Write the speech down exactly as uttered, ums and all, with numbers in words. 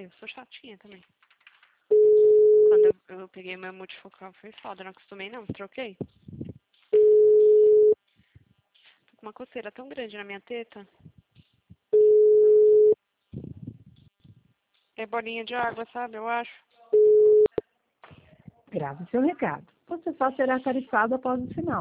Eu sou chatinha também. Quando eu, eu peguei meu multifocal foi foda, não acostumei não, troquei. Tô com uma coceira tão grande na minha teta. É bolinha de água, sabe, eu acho. Grave seu recado. Você só será tarifado após o sinal.